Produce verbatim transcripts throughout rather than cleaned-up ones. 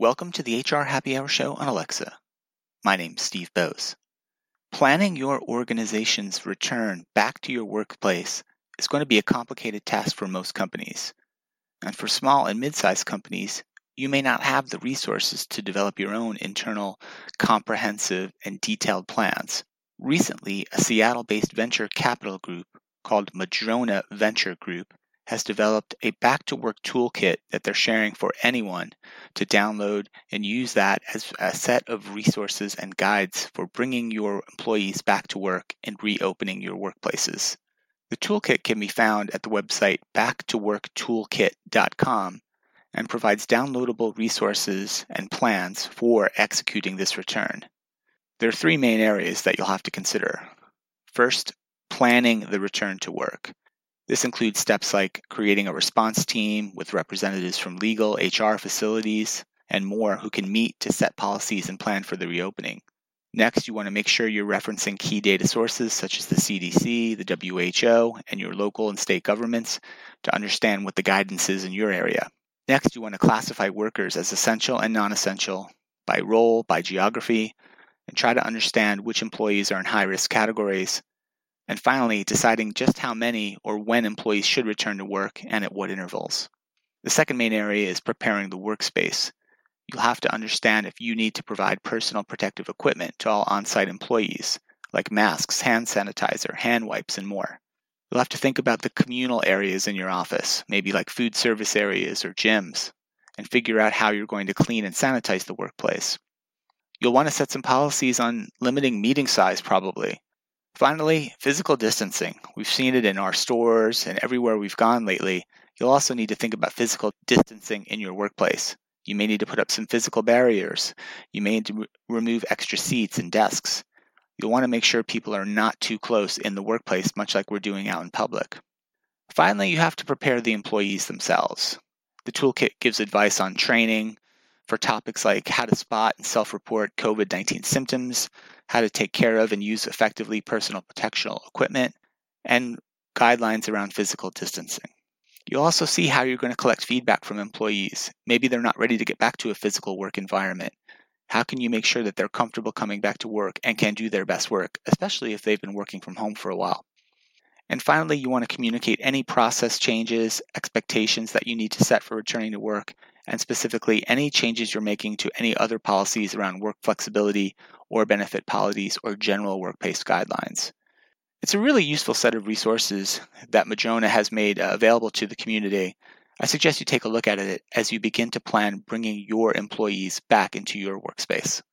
Welcome to the H R Happy Hour Show on Alexa. My name's Steve Bose. Planning your organization's return back to your workplace is going to be a complicated task for most companies. And for small and mid-sized companies, you may not have the resources to develop your own internal, comprehensive, and detailed plans. Recently, a Seattle-based venture capital group called Madrona Venture Group has developed a back-to-work toolkit that they're sharing for anyone to download and use that as a set of resources and guides for bringing your employees back to work and reopening your workplaces. The toolkit can be found at the website back to work toolkit dot com and provides downloadable resources and plans for executing this return. There are three main areas that you'll have to consider. First, planning the return to work. This includes steps like creating a response team with representatives from legal, H R, facilities, and more who can meet to set policies and plan for the reopening. Next, you want to make sure you're referencing key data sources such as the C D C, the W H O, and your local and state governments to understand what the guidance is in your area. Next, you want to classify workers as essential and non-essential by role, by geography, and try to understand which employees are in high-risk categories. And finally, deciding just how many or when employees should return to work and at what intervals. The second main area is preparing the workspace. You'll have to understand if you need to provide personal protective equipment to all on-site employees, like masks, hand sanitizer, hand wipes, and more. You'll have to think about the communal areas in your office, maybe like food service areas or gyms, and figure out how you're going to clean and sanitize the workplace. You'll want to set some policies on limiting meeting size, probably. Finally, physical distancing. We've seen it in our stores and everywhere we've gone lately. You'll also need to think about physical distancing in your workplace. You may need to put up some physical barriers. You may need to re- remove extra seats and desks. You'll want to make sure people are not too close in the workplace, much like we're doing out in public. Finally, you have to prepare the employees themselves. The toolkit gives advice on training for topics like how to spot and self-report COVID nineteen symptoms, how to take care of and use effectively personal protectional equipment, and guidelines around physical distancing. You'll also see how you're going to collect feedback from employees. Maybe they're not ready to get back to a physical work environment. How can you make sure that they're comfortable coming back to work and can do their best work, especially if they've been working from home for a while? And finally, you want to communicate any process changes, expectations that you need to set for returning to work, and specifically any changes you're making to any other policies around work flexibility or benefit policies or general workplace guidelines. It's a really useful set of resources that Madrona has made uh, available to the community. I suggest you take a look at it as you begin to plan bringing your employees back into your workspace.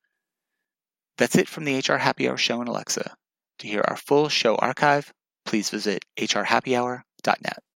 That's it from the H R Happy Hour Show on Alexa. To hear our full show archive, please visit h r happy hour dot net.